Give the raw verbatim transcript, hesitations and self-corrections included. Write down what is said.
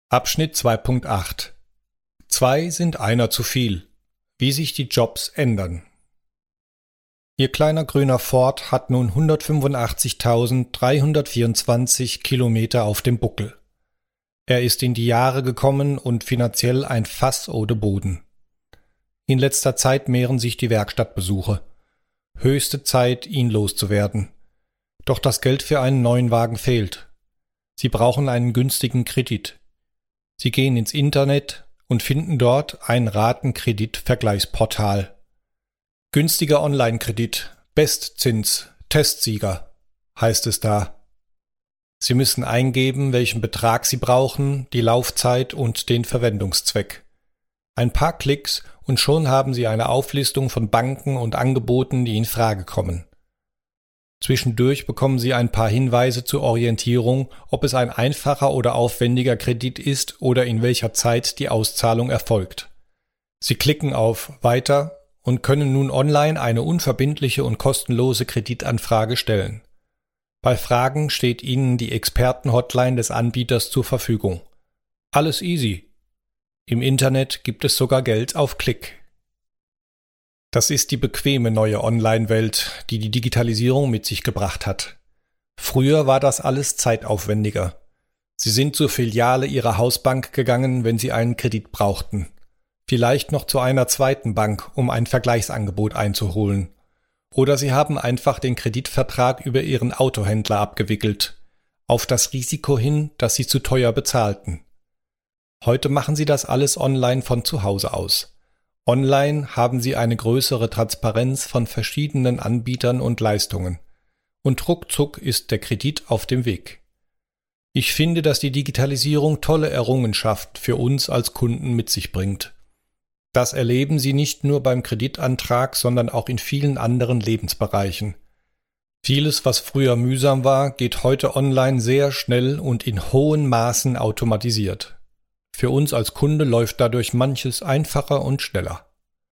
Abschnitt zwei Punkt acht. Zwei sind einer zu viel. Wie sich die Jobs ändern. Ihr kleiner grüner Ford hat nun hundertfünfundachtzigtausenddreihundertvierundzwanzig Kilometer auf dem Buckel. Er ist in die Jahre gekommen und finanziell ein Fass ohne Boden. In letzter Zeit mehren sich die Werkstattbesuche. Höchste Zeit, ihn loszuwerden. Doch das Geld für einen neuen Wagen fehlt. Sie brauchen einen günstigen Kredit. Sie gehen ins Internet und finden dort ein Ratenkredit-Vergleichsportal. Günstiger Online-Kredit, Bestzins, Testsieger, heißt es da. Sie müssen eingeben, welchen Betrag Sie brauchen, die Laufzeit und den Verwendungszweck. Ein paar Klicks und schon haben Sie eine Auflistung von Banken und Angeboten, die in Frage kommen. Zwischendurch bekommen Sie ein paar Hinweise zur Orientierung, ob es ein einfacher oder aufwendiger Kredit ist oder in welcher Zeit die Auszahlung erfolgt. Sie klicken auf Weiter und können nun online eine unverbindliche und kostenlose Kreditanfrage stellen. Bei Fragen steht Ihnen die Experten-Hotline des Anbieters zur Verfügung. Alles easy. Im Internet gibt es sogar Geld auf Klick. Das ist die bequeme neue Online-Welt, die die Digitalisierung mit sich gebracht hat. Früher war das alles zeitaufwendiger. Sie sind zur Filiale Ihrer Hausbank gegangen, wenn Sie einen Kredit brauchten. Vielleicht noch zu einer zweiten Bank, um ein Vergleichsangebot einzuholen. Oder Sie haben einfach den Kreditvertrag über Ihren Autohändler abgewickelt, auf das Risiko hin, dass Sie zu teuer bezahlten. Heute machen Sie das alles online von zu Hause aus. Online haben Sie eine größere Transparenz von verschiedenen Anbietern und Leistungen. Und ruckzuck ist der Kredit auf dem Weg. Ich finde, dass die Digitalisierung tolle Errungenschaft für uns als Kunden mit sich bringt. Das erleben Sie nicht nur beim Kreditantrag, sondern auch in vielen anderen Lebensbereichen. Vieles, was früher mühsam war, geht heute online sehr schnell und in hohen Maßen automatisiert. Für uns als Kunde läuft dadurch manches einfacher und schneller.